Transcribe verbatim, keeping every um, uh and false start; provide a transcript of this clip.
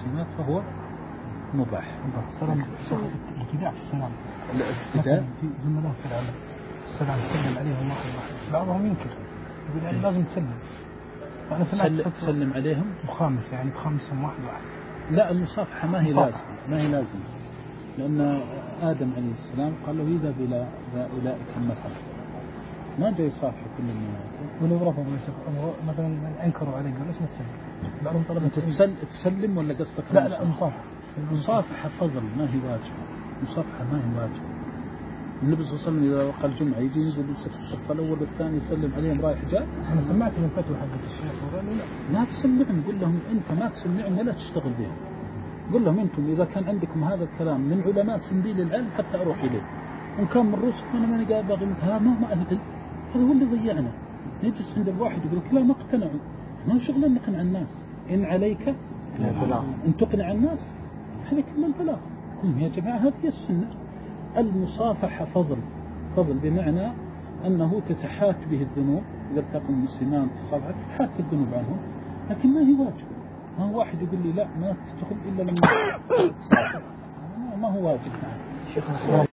المسلمات فهو مباح. السلام الابتداء في السلام. الابتداء في زملاء في العمل السلام تسلم عليهم واحد واحد، بعضهم ينكر يقول يعني لازم تسلم. أنا سمعت تسلم عليهم مخامس يعني تخمسهم واحد واحد. لا المصافحة ما هي لازم ما هي لازم لأن آدم عليه السلام قال له إذا بلا أولئك المثل ما جاي يصافح كل المناطق. ولو رفضوا مثلا أنكروا عليه قال ليش ما تسلم؟ بعضهم طلب تسل تسلم ولا قصدك؟ لا لا المصافحة. المصافحة فضل ما هي واجب. المصافحة ما هي واجب. النبي صلى الله عليه وسلم إذا وقع الجمعة يجي ينزل يمسك الصف الأول والثاني يسلم عليهم رايح جاء. أنا سمعت من فتوى حقت الشيخ وقال لا ما تسمعهم، قل لهم أنت ما تسمعهم ولا تشتغل بهم. قل لهم أنتم إذا كان عندكم هذا الكلام من علماء سنبيل العلم حتى أروح إليه، وإن كان من رسل أنا ماني قاعد باغي مثل ما هو أهل العلم. هذا هو اللي ضيعنا. نجلس عند الواحد يقول لك لا ما اقتنعوا، ما هو شغلنا نقنع الناس. إن عليك أن تقنع الناس عليك من البلاغ. قل يا جماعة هذه السنة. المصافحة فضل فضل بمعنى أنه تتحاك به الذنوب. إذا التقوا المسلمان في الصفحة تتحاك الذنوب عنهم، لكن ما هي واجب. ما هو واحد يقول لي لا ما تدخل إلا لما ما هو واجب.